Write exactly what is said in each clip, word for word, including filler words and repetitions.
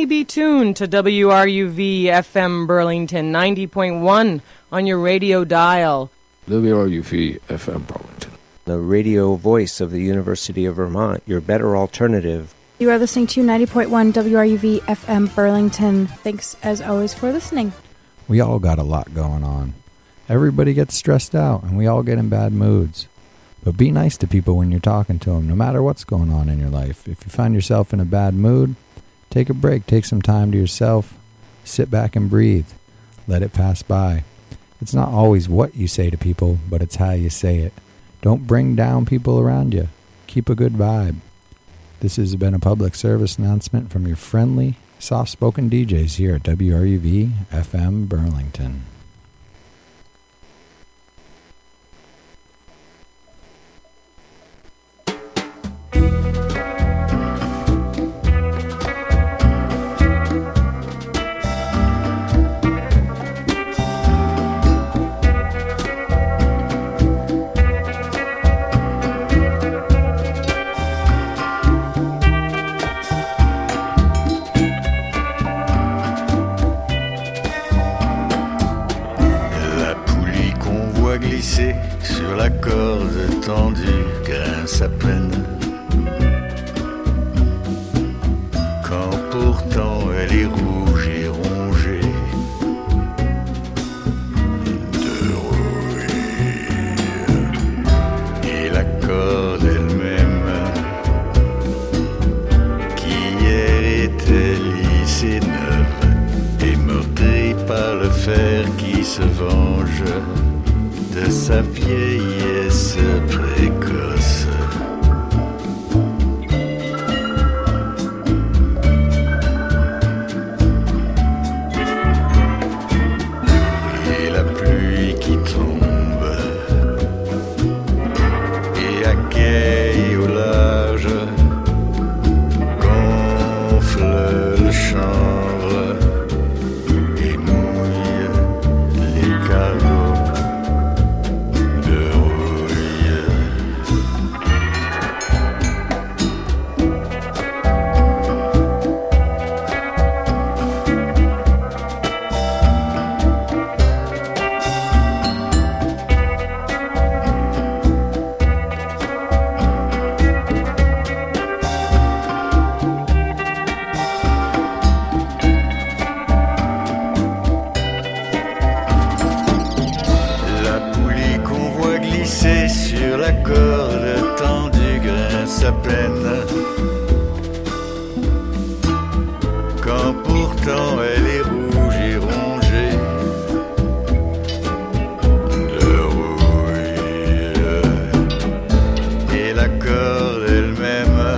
may be tuned to W R U V F M Burlington ninety point one on your radio dial. W R U V F M Burlington, the radio voice of the University of Vermont, your better alternative. You are listening to ninety point one W R U V F M Burlington. Thanks, as always, for listening. We all got a lot going on. Everybody gets stressed out, and we all get in bad moods. But be nice to people when you're talking to them, no matter what's going on in your life. If you find yourself in a bad mood, take a break. Take some time to yourself. Sit back and breathe. Let it pass by. It's not always what you say to people, but it's how you say it. Don't bring down people around you. Keep a good vibe. This has been a public service announcement from your friendly, soft-spoken D Js here at W R U V F M Burlington. Sur la corde tendue grince à peine, quand pourtant elle est rouge et rongée de rouille. Et la corde elle-même, qui hier était lisse et neuve, est meurtrie par le fer qui se venge de sa vieillesse précoce. Et la pluie qui tombe, et à quai et au large, gonfle le chanvre et mouille les cargos. Sur la corde tendue grince à peine, quand pourtant elle est rouge et rongée de rouille. Et la corde elle-même,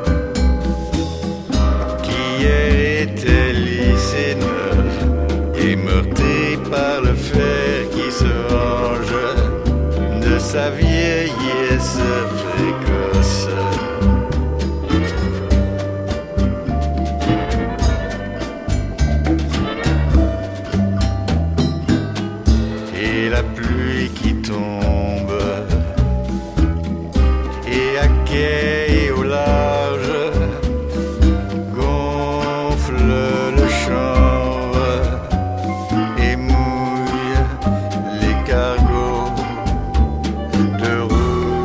qui hier était lisse et neuve, est meurtrie par le fer qui se venge de sa vieillesse précoce. Et la pluie qui tombe, et à quai et au large, gonfle le chanvre et mouille les cargos de rouille.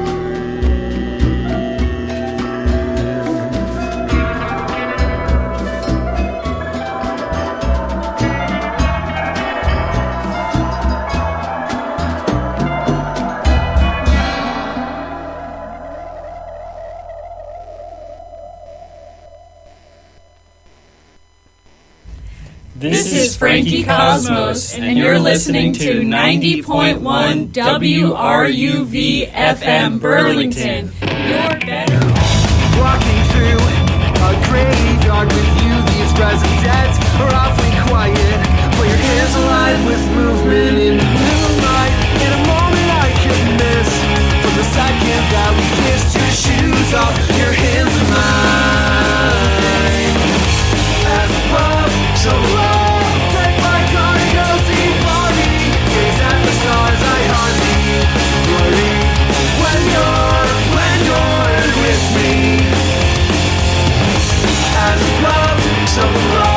This is Frankie Cosmos, and you're listening to ninety point one W R U V F M Burlington. You're better off. Walking through a graveyard with you, these residents are awfully quiet, but your hands alive with movement in the moonlight. In a moment I could miss, from the second that we kissed, your shoes off, your hands are mine. As above, so low, take my car and go see Barbie. Gaze at the stars, I hardly worry when you're, when you're with me. As above, so low.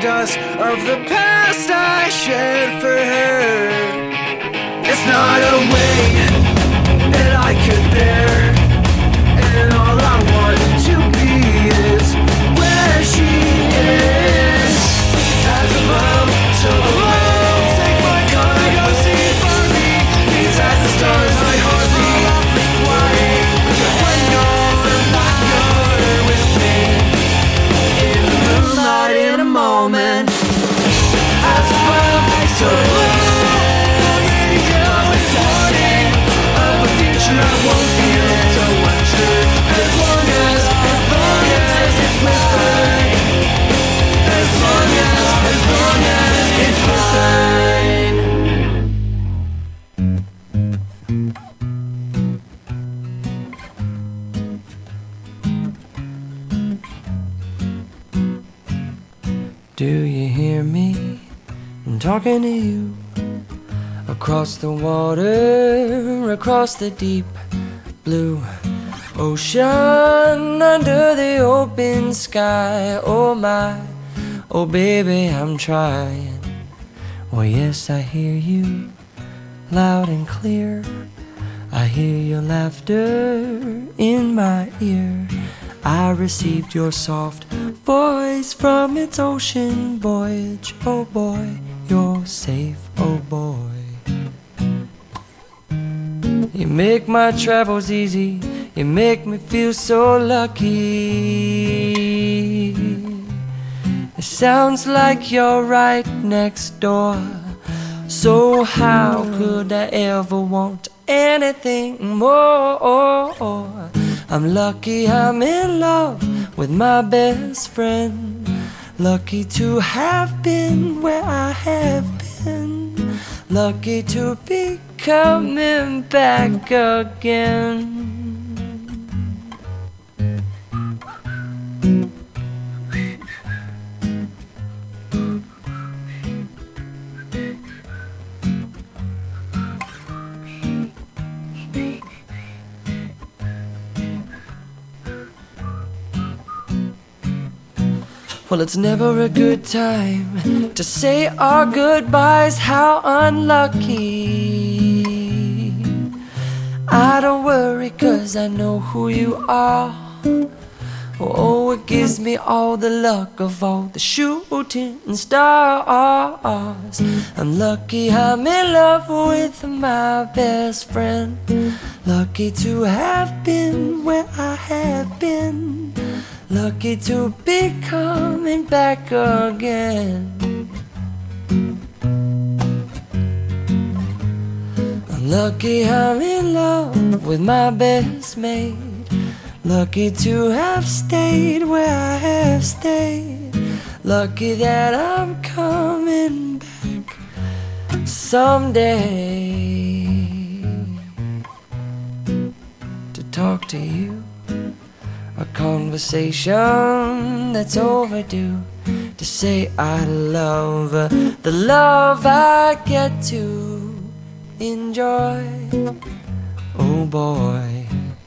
dust of the past I shed for her. It's not a weight that I could bear, and all I want to be is where she is. As above, so below, take my car, go see for me. These as the stars, my heart beat awfully quiet. When you're not, you're with me in the moonlight in a moment. As above, so below, already know it's morning of a future I won't feel so unsure. As long as, as long as it's with her. As long as, as long as it's with her. Do you hear me? I'm talking to you. Across the water, across the deep blue ocean, under the open sky. Oh my, oh baby, I'm trying. Oh yes, I hear you loud and clear. I hear your laughter in my ear. I received your soft voice from its ocean voyage. Oh boy, you're safe, oh boy. You make my travels easy, you make me feel so lucky. It sounds like you're right next door. So how could I ever want anything more? I'm lucky I'm in love with my best friend. Lucky to have been where I have been. Lucky to be coming back again. Well, it's never a good time to say our goodbyes. How unlucky. I don't worry, 'cause I know who you are. Oh, it gives me all the luck of all the shooting stars. I'm lucky I'm in love with my best friend. Lucky to have been where I have been. Lucky to be coming back again. I'm lucky I'm in love with my best mate. Lucky to have stayed where I have stayed. Lucky that I'm coming back someday to talk to you. A conversation that's overdue. To say I love her, the love I get to enjoy. Oh boy.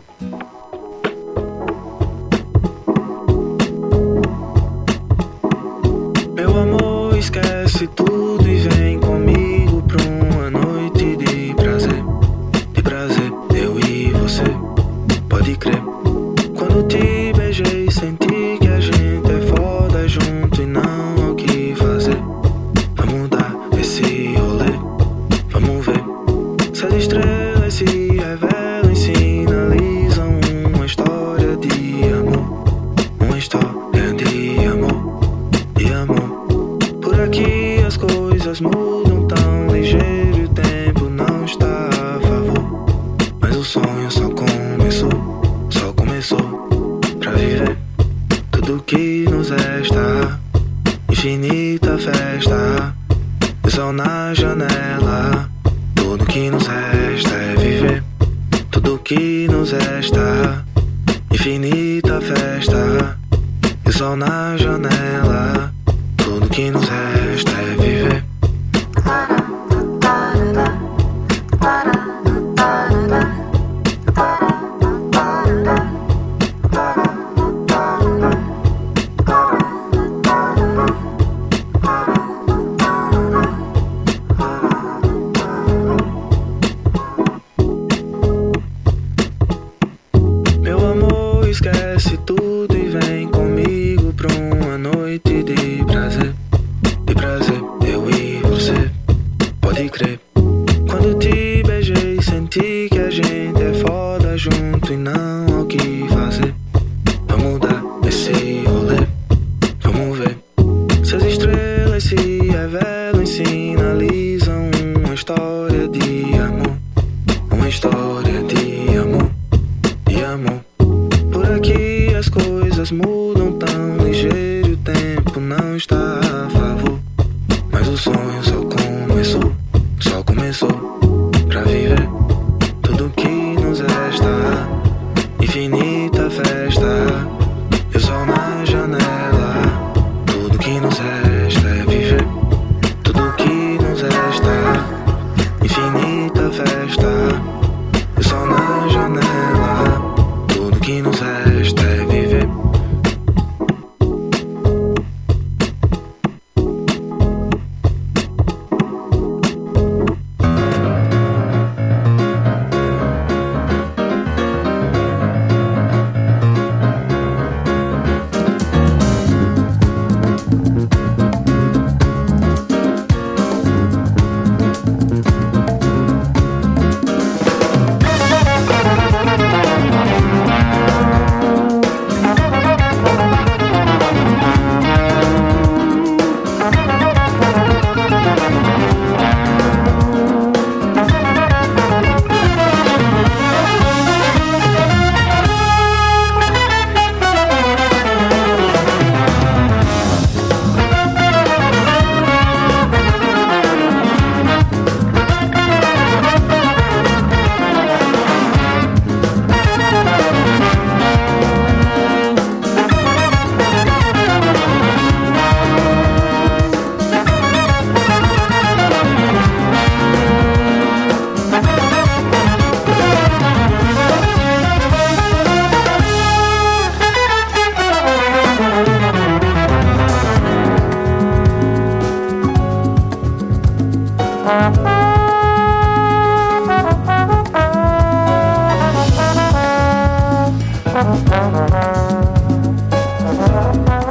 Meu amor, esquece tudo e vem comigo pra uma noite de prazer. De prazer, eu e você, pode crer. Quando te beijei, senti que a gente é foda junto e não há o que fazer. Vamos dar esse rolê, vamos ver se as estrelas se revelam e sinalizam uma história de amor. Uma história de amor, de amor. Por aqui as coisas mudam tão ligeiro e o tempo não está a favor. Mas o sonho só começou, só começou. Pra viver tudo que nos resta, infinita festa, o sol na janela. Tudo que nos resta é viver tudo que nos resta, infinita festa, o sol na janela. Tudo que nos resta é viver. esquece tudo e vem comigo pra uma noite de prazer. De prazer, eu e você, pode crer. Quando te beijei, senti que a gente é foda junto e não há o que fazer. Vamos dar esse rolê, vamos ver se as estrelas se revelam e sinalizam uma história de amor. Uma história de amor, de amor. Por aqui as coisas mudam tão ligeiro, o tempo não está a favor. Mas o sonho só começou, só começou. Pra viver tudo que nos resta, infinita festa, e o sol na janela. Tudo que nos resta é viver, tudo que nos resta, infinita festa, e o sol na janela. Tudo que nos resta é viver. Thank you.